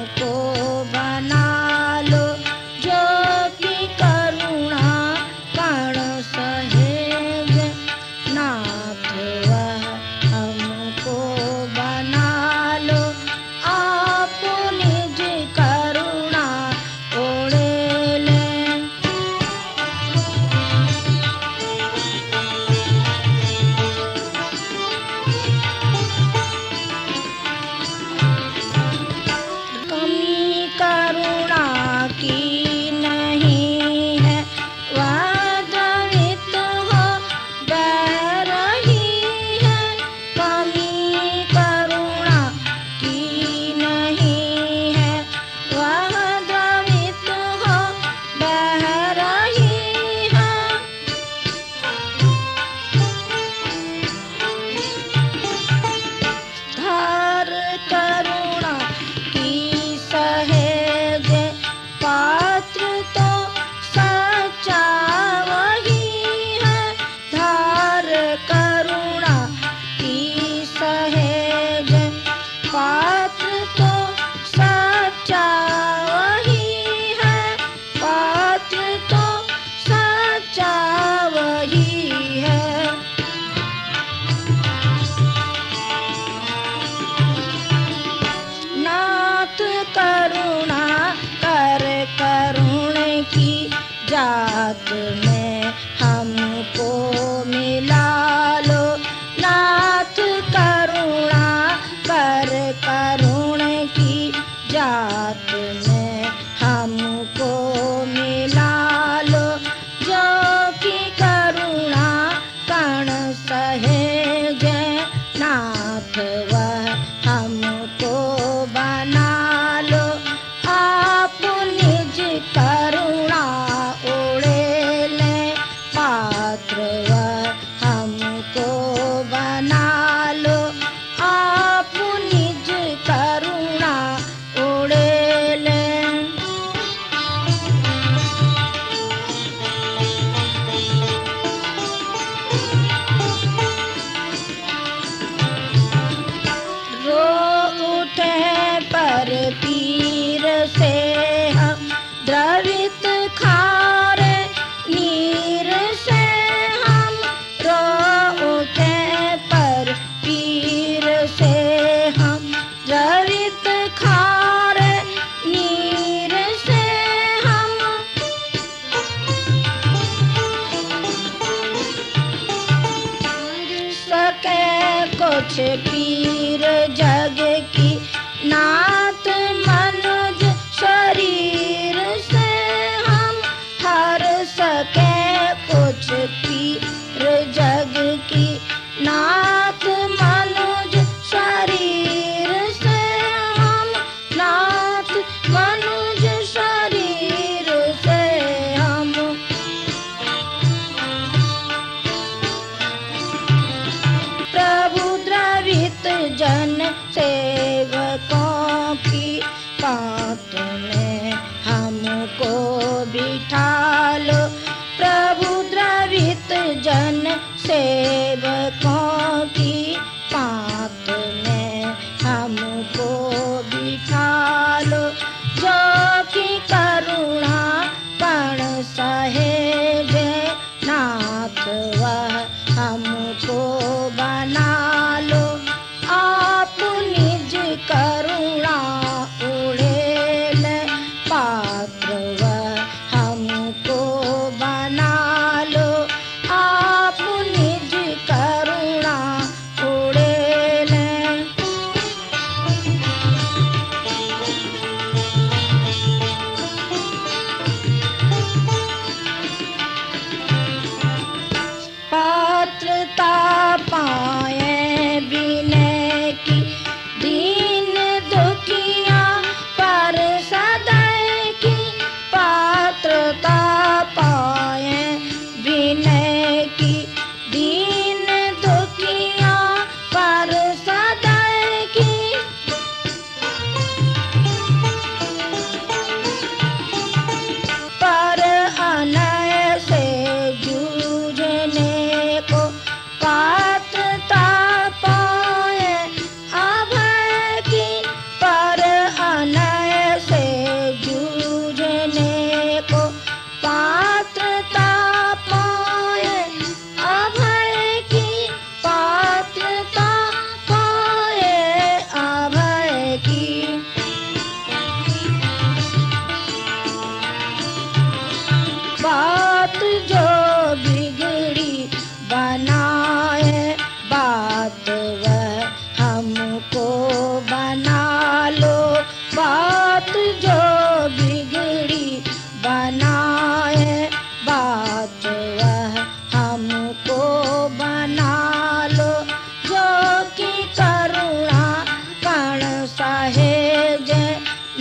हमको बना लो, जो कि करुणा कण सहेज नाथ वह हमको बना लो, आप निज करुणा ओढ़े ले। कमी करुणा की नहीं है, वह द्रवित हो बह रही है। कमी करुणा की नहीं है, वह द्रवित हो बह रही है। धार करुणा की सहेज पात्र तो सच्चा वही है। धार करुणा की सहेज पात्र तो सच्चा वही है। पात्र तो सच्चा वही है। नाथ करुणा कर करुण की जात में हमको मिला लो। नाथ करुणा कर करुण की जात में हमको मिला लो, जो कि करुणा कण सहेज नाथ वह हमको बना लो, आप निज करुणा ओढ़े ले। पात्र वह हमको बना लो, आप निज करुणा ओढ़े ले। रो उठे पर पीर से हम द्रवित खारे नीर से हम। रो उठे पर पीर से हम द्रवित खारे नीर से हम। सके कुछ पीर जग की नाथ मनुज शरीर से हम। हर सके कुछ पीर जग की नाथ मनुज शरीर से हम। नाथ मनुज शरीर से हम। प्रभु द्रवित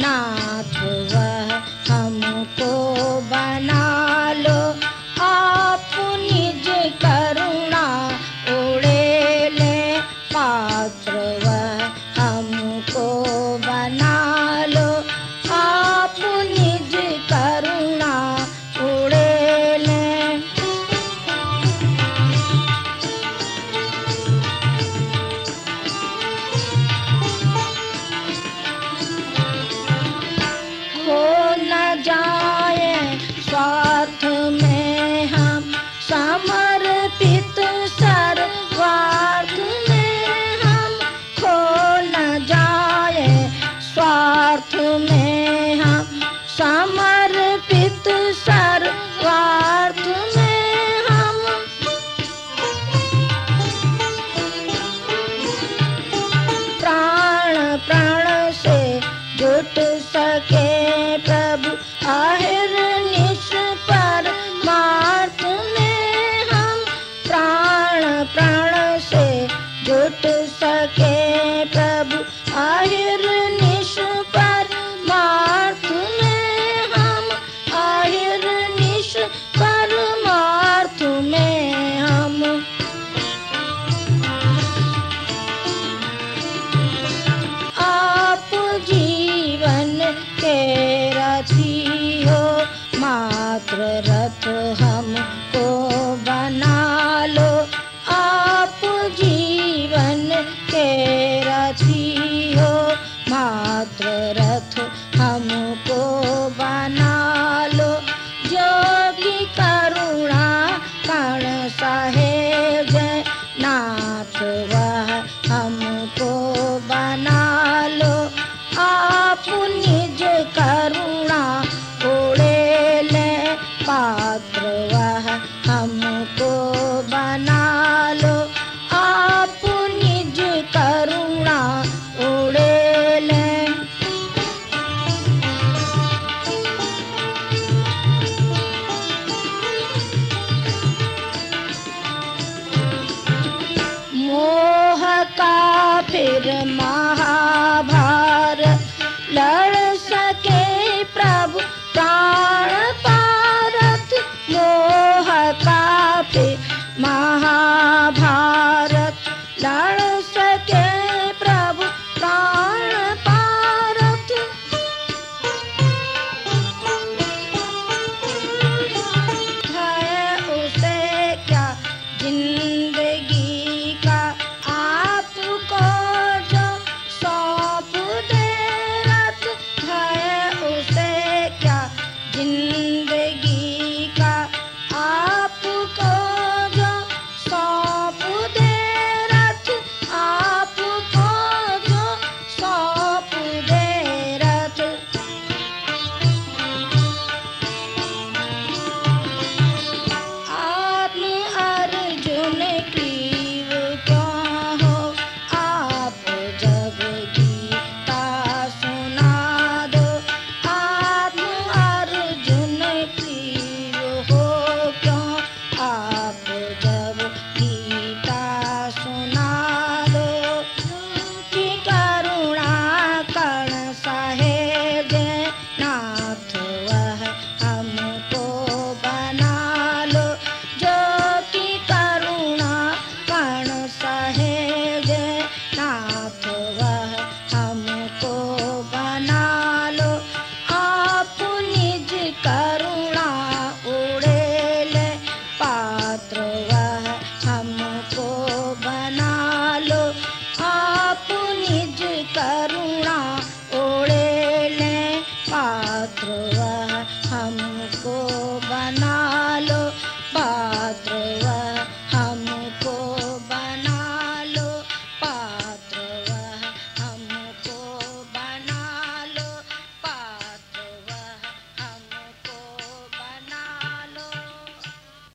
नाथ वह हमको बना लो। आप निज करुणा उड़ेले पात्र वह हमको बना लो। आप निज करुणा उड़ेले। हो न जाए स्वार्थ में हम समर्पित सर्वार्थ में हम। खो न जाए स्वार्थ में हम समर्पित सर्वार्थ में हम। प्राण प्राण से जुट सके प्रभु अहिर्निश परमार्थ में हम। प्राण प्राण से जुट सके प्रभु अहिर्निश परमार्थ में हम। अहिर्निश परमार्थ में हम। आप जीवन के रथी हो मात्र रथ हमको बना लो। आप जीवन के रथी हो मात्र रथ हमको बना